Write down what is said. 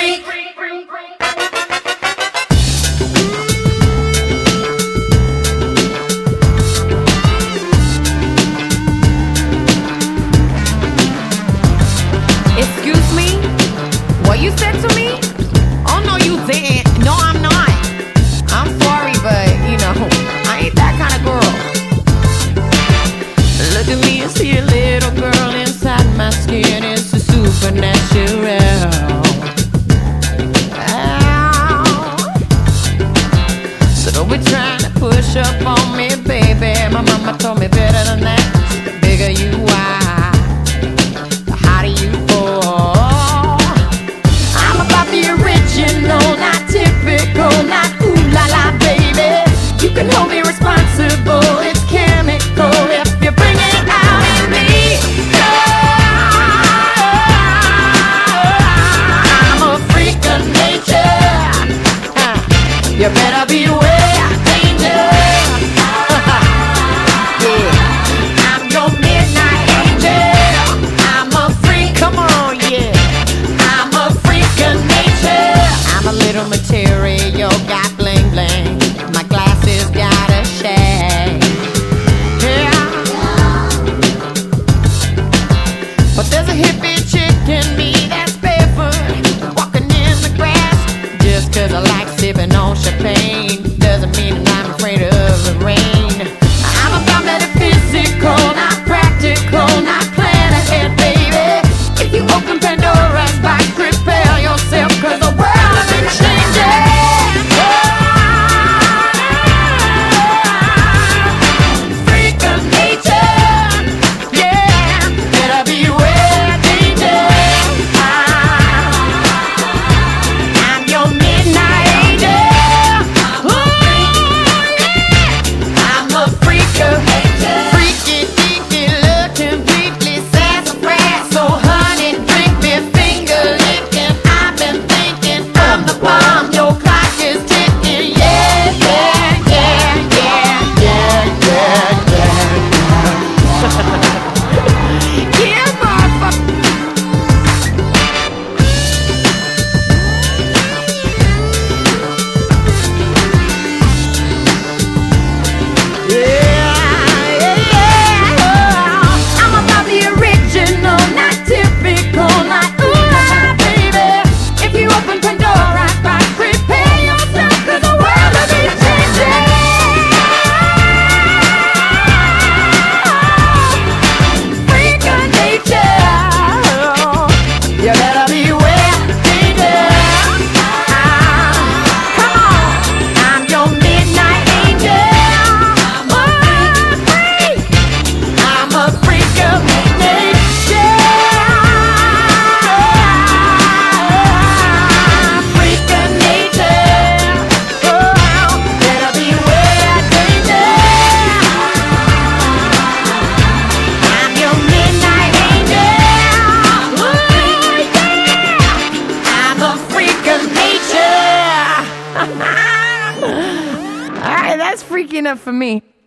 freak. Excuse me? What you said to me? Oh no, you didn't. No, I'm not. I'm sorry, but you know, I ain't that kind of girl. Look at me and see a little girl inside my skin. It's a supernatural. So don't be trying to push up on me, baby. My mama told me better than that. The bigger you are, the hotter you fall. I'm about the original, not typical, not ooh la la, baby. You can hold me responsible, it's chemical if you bring it out in me. I'm a freak of nature. You better beware danger. Yeah, I'm your midnight angel. I'm a freak, come on, yeah. I'm a freak of nature. I'm a little material, got bling bling. My glasses got a shade. Yeah. But there's a hippie chick in me that's barefoot, walking in the grass. Just 'cause I like sipping on champagne doesn't mean that I'm afraid of the rain. I'm about metaphysical, not practical, not plan ahead, baby. If you open Pandora's box, prepare yourself, 'cause the world has been changing. Freak of nature, yeah, better beware danger. I'm your midnight angel. Ooh, yeah. I'm a freak of nature. Freaky, deaky, looking, completely sassafras. So honey, drink me, finger licking. I've been thinking I'm the bomb. Your clock is ticking. Yeah, yeah, yeah, yeah, yeah, yeah, yeah. Yeah, motherfucker. I'm about the original, not typical, not ooh la la, baby. If you open Pandora's box, prepare yourself, 'cause the world will be changing. Freak of nature, you better beware danger. Come on, I'm your midnight angel. I'm a freak of nature. Freak of nature. Oh, better beware danger. I'm your midnight angel. Ooh, yeah. I'm a freak of nature. All right, that's freaking up for me.